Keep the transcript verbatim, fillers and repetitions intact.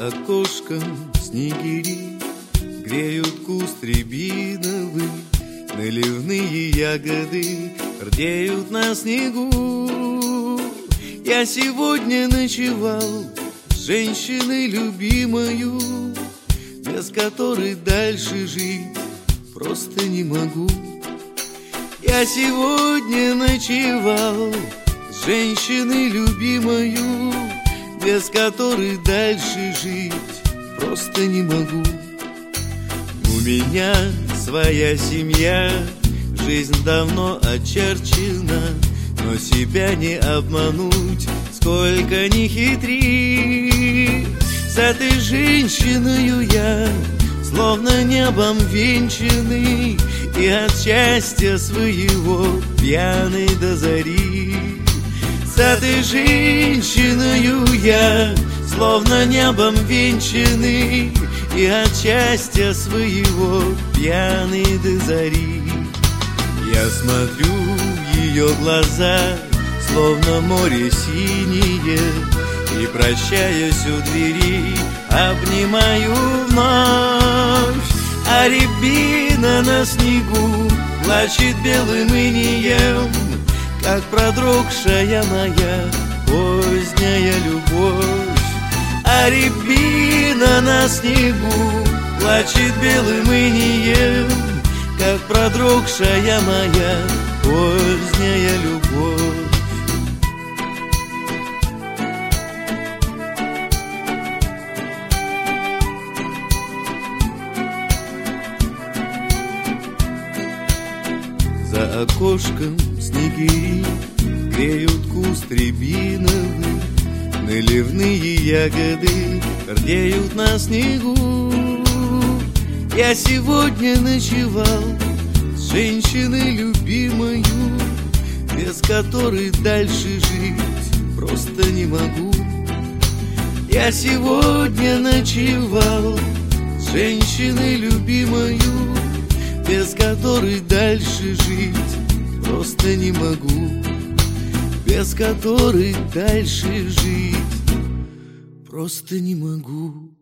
окошком снегири греют куст рябиновый, наливные ягоды рдеют на снегу. Я сегодня ночевал с женщиной любимою, без которой дальше жить просто не могу. Я сегодня ночевал с женщиной любимою, без которой дальше жить просто не могу. У меня своя семья, жизнь давно очерчена, но себя не обмануть, сколько ни хитри. С этой женщиной я словно небом венчанный, и от счастья своего пьяный до зари. С этой женщиной я словно небом венчанный, и от счастья своего пьяный до зари. Я смотрю в ее глаза, словно море синее, и, прощаясь у двери, обнимаю вновь. А рябина на снегу плачет белым инеем, как продрогшая моя поздняя любовь. А рябина на снегу плачет белым инеем, как продрогшая моя поздняя любовь. За окошком снегири греют куст рябиновый, наливные ягоды рдеют на снегу. Я сегодня ночевал с женщиной любимою, без которой дальше жить просто не могу. Я сегодня ночевал с женщиной любимою, без которой дальше жить просто не могу. Без которой дальше жить просто не могу.